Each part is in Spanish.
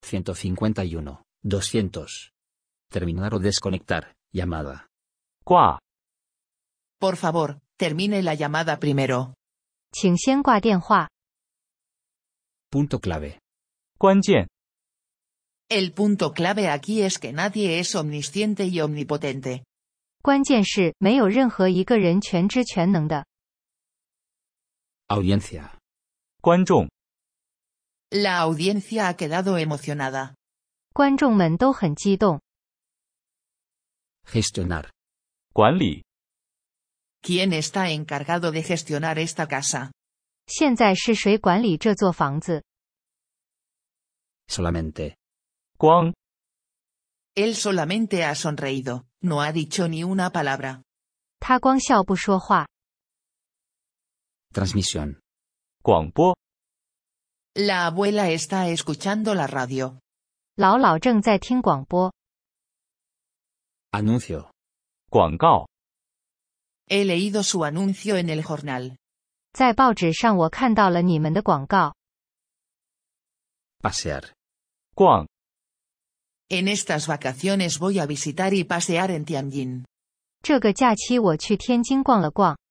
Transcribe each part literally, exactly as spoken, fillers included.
ciento cincuenta y uno, doscientos. Terminar o desconectar, llamada. 挂。 Por favor, termine la llamada primero. 请先挂电话。 Punto clave. 关键。 El punto clave aquí es que nadie es omnisciente y omnipotente. 关键是没有任何一个人全知全能的。 Audiencia. 观众。 La audiencia ha quedado emocionada. 观众们都很激动。 Gestionar. 管理。 ¿Quién está encargado de gestionar esta casa? 现在是谁管理这座房子？ Solamente. 光。 Él solamente ha sonreído, no ha dicho ni una palabra. 他光笑不说话。 Transmisión. 广播。 La abuela está escuchando la radio. 姥姥正在听广播。 Anuncio. 广告。 He leído su anuncio en el jornal. 在报纸上我看到了你们的广告。 Pasear. 逛。 En estas vacaciones voy a visitar y pasear en Tianjin. 这个假期我去天津逛了逛。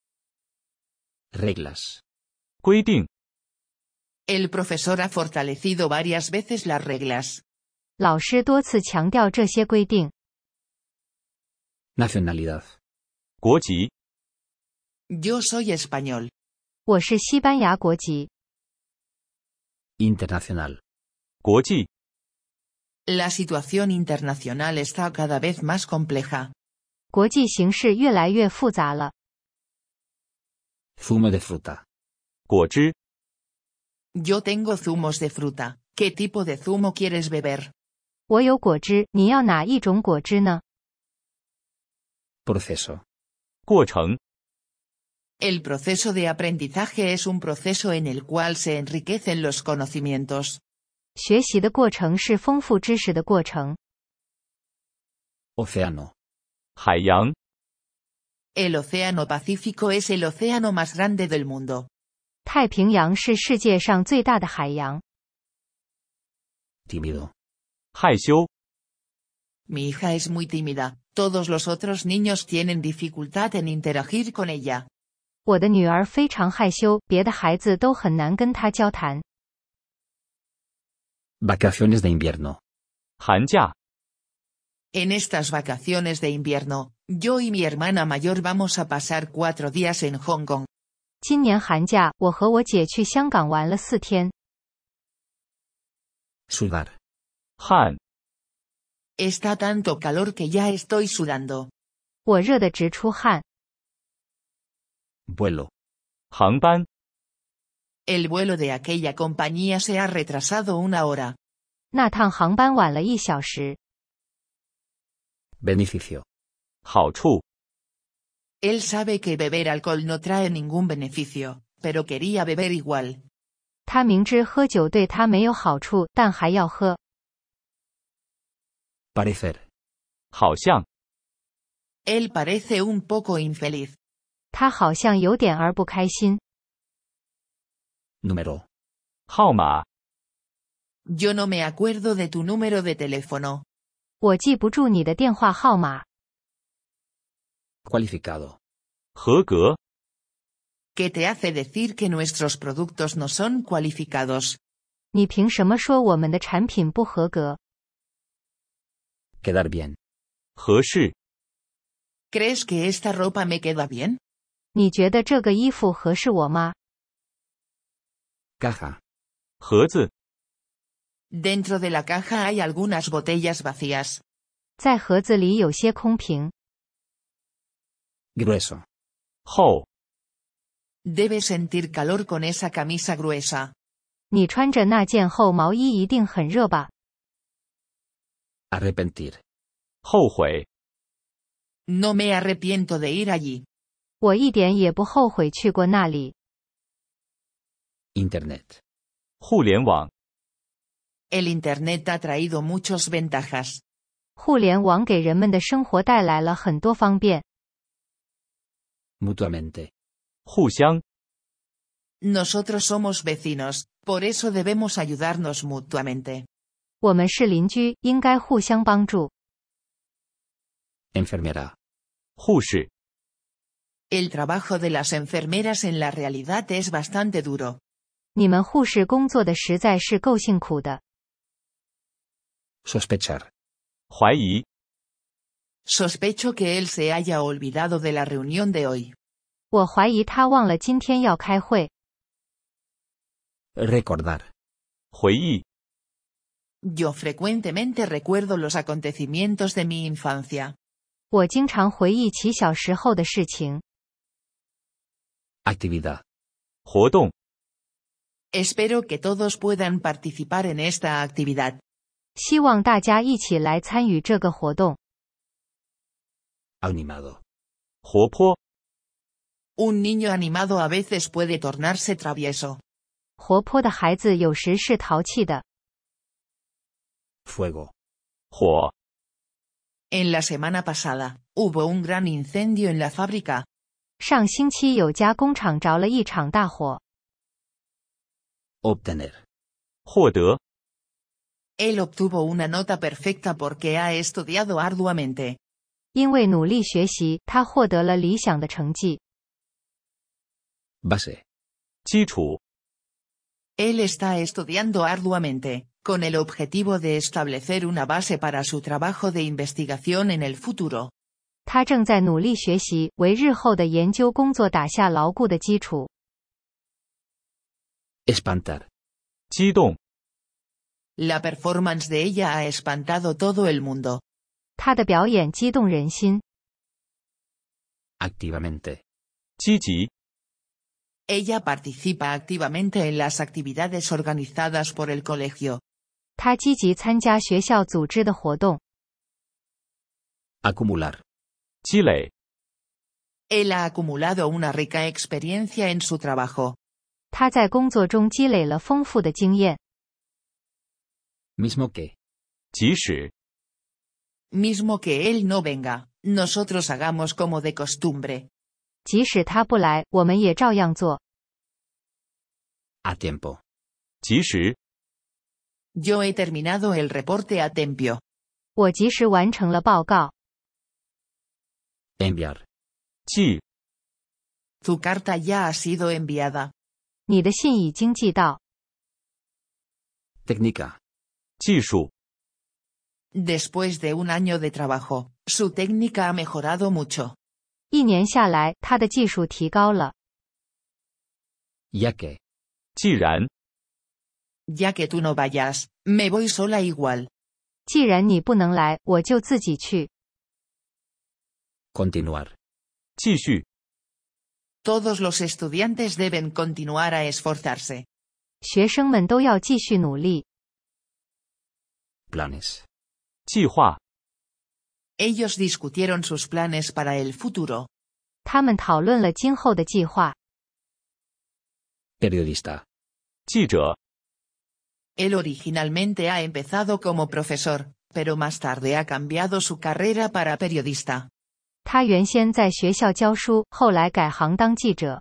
Reglas. 规定。 El profesor ha fortalecido varias veces las reglas. 老师多次强调这些规定。 Nacionalidad. 国籍。 Yo soy español. 我是西班牙国籍。 Internacional. 国际。 La situación internacional está cada vez más compleja. 国际形势越来越复杂了。 Zumo de fruta. 果汁。 Yo tengo zumos de fruta. ¿Qué tipo de zumo quieres beber? 我有果汁，你要哪一种果汁呢？ Proceso. 过程。 El proceso de aprendizaje es un proceso en el cual se enriquecen los conocimientos. 学习的过程是丰富知识的过程。 Océano. 海洋。 El océano Pacífico es el océano más grande del mundo. 太平洋是世界上最大的海洋。 Tímido. 害羞。 Mi hija es muy tímida. Todos los otros niños tienen dificultad en interagir con ella. 我的女儿非常害羞，别的孩子都很难跟她交谈。 Vacaciones de invierno. 寒假。 En estas vacaciones de invierno, yo y mi hermana mayor vamos a pasar cuatro días en Hong Kong. 今年寒假，我和我姐去香港玩了四天。 Sudar. 汗。 Está tanto calor que ya estoy sudando. 我热得直出汗。 Vuelo. 航班。 El vuelo de aquella compañía se ha retrasado una hora. 那趟航班晚了一小时。 Beneficio. 好处。 Él sabe que beber alcohol no trae ningún beneficio, pero quería beber igual. 他明知喝酒对他没有好处，但还要喝。 Parecer. 好像。 Él parece un poco infeliz. 他好像有点儿不开心。 Número. 号码。 Yo no me acuerdo de tu número de teléfono. 我记不住你的电话号码。 Cualificado. 合格。 ¿Qué te hace decir que nuestros productos no son cualificados? 你凭什么说我们的产品不合格？ Quedar bien. 合适。 ¿Crees que esta ropa me queda bien? 你觉得这个衣服合适我吗？ Caja. 盒子。 Dentro de la caja hay algunas botellas vacías. 在盒子里有些空瓶。 Grueso. 厚。 Debes sentir calor con esa camisa gruesa. 你穿着那件厚毛衣一定很热吧？ Arrepentir. 后悔。 No me arrepiento de ir allí. 我一点也不后悔去过那里。 Internet. 互联网。 El Internet ha traído muchas ventajas. 互联网给人们的生活带来了很多方便。 Mutuamente. 互相。 Nosotros somos vecinos, por eso debemos ayudarnos mutuamente. 我们是邻居，应该互相帮助。 Enfermera. 护士。 El trabajo de las enfermeras en la realidad es bastante duro. 你们护士工作的实在是够辛苦的。 Sospechar. 怀疑。 Sospecho que él se haya olvidado de la reunión de hoy. 我怀疑他忘了今天要开会。 Recordar. 回忆。 Yo frecuentemente recuerdo los acontecimientos de mi infancia. 我经常回忆起小时候的事情。 Actividad. 活动。 Espero que todos puedan participar en esta actividad. 希望大家一起来参与这个活动。 Animado. 活泼。 Un niño animado a veces puede tornarse travieso. 活泼的孩子有时是淘气的。 Fuego. 火。 En la semana pasada, hubo un gran incendio en la fábrica. 上星期有家工厂着了一场大火。 Obtener. 获得。 Él obtuvo una nota perfecta porque ha estudiado arduamente. 因为努力学习，他获得了理想的成绩。 Base. 基础。 Él está estudiando arduamente, con el objetivo de establecer una base para su trabajo de investigación en el futuro. 他正在努力学习，为日后的研究工作打下牢固的基础。 Espantar. 激动。 La performance de ella ha espantado todo el mundo. 他的表演激动人心。 Activamente. 积极。 Ella participa activamente en las actividades organizadas por el colegio. 他积极参加学校组织的活动。 Acumular. 积累。 Él ha acumulado una rica experiencia en su trabajo. 他在工作中积累了丰富的经验。 Mismo que. 即使。 Mismo que él no venga, nosotros hagamos como de costumbre. 即使他不来，我们也照样做。 A tiempo. 及时。 Yo he terminado el reporte a tiempo. 我及时完成了报告。 Enviar. 寄。 Tu carta ya ha sido enviada. 你的信已经寄到。 Técnica. 技术。 Después de un año de trabajo, su técnica ha mejorado mucho. 一年下来，他的技术提高了。 Ya que. 既然。 Ya que tú no vayas, me voy sola igual. 既然你不能来，我就自己去。 Continuar. 继续。 Todos los estudiantes deben continuar a esforzarse. 学生们都要继续努力。 Planes. 计划。 Ellos discutieron sus planes para el futuro. 他们讨论了今后的计划。 Periodista. 记者。 Él originalmente ha empezado como profesor, pero más tarde ha cambiado su carrera para periodista. 他原先在学校教书，后来改行当记者。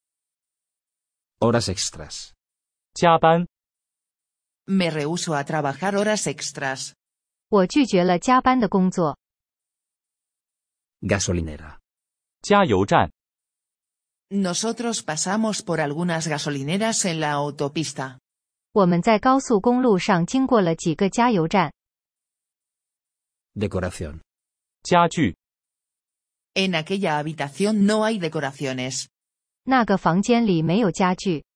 Horas extras. 加班。 Me rehúso a trabajar horas extras. 我拒绝了加班的工作。 Gasolinera. 加油站。 Nosotros pasamos por algunas gasolineras en la autopista. 我们在高速公路上经过了几个加油站。 Decoración. 家具。 En aquella habitación no hay decoraciones. 那个房间里没有家具。